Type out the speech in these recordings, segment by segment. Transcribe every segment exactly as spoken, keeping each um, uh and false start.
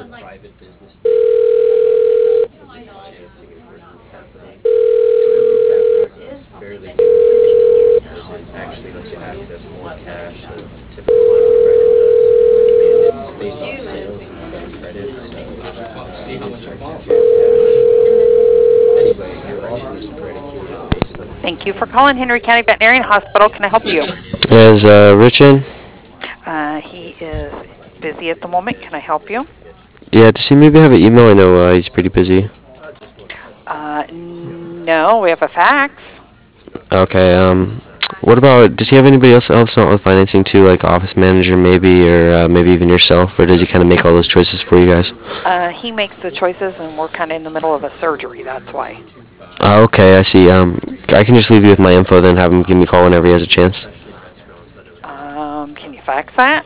Thank you for calling Henry County Veterinarian Hospital. Can I help you? Is uh, Rich in? Uh, he is busy at the moment. Can I help you? Yeah, does he maybe have an email? I know uh, he's pretty busy. Uh, no, we have a fax. Okay, um, what about, does he have anybody else else out with financing too, like office manager maybe, or uh, maybe even yourself, or does he kind of make all those choices for you guys? Uh, he makes the choices, and we're kind of in the middle of a surgery. That's why. Uh, okay, I see. Um, I can just leave you with my info, then have him give me a call whenever he has a chance. Um, can you fax that?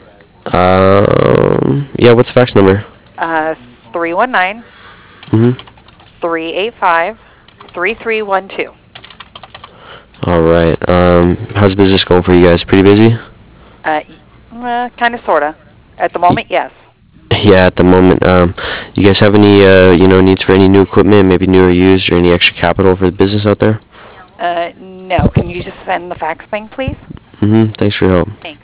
Um, yeah, what's the fax number? Uh, three one nine, Mm-hmm. three eight five, three three one two. All right. Um, how's business going for you guys? Pretty busy? Uh, uh kind of, sorta. At the moment, yes. Yeah, at the moment. Um, you guys have any, uh, you know, needs for any new equipment, maybe new or used, or any extra capital for the business out there? Uh, no. Can you just send the fax thing, please? Mm-hmm. Thanks for your help. Thanks.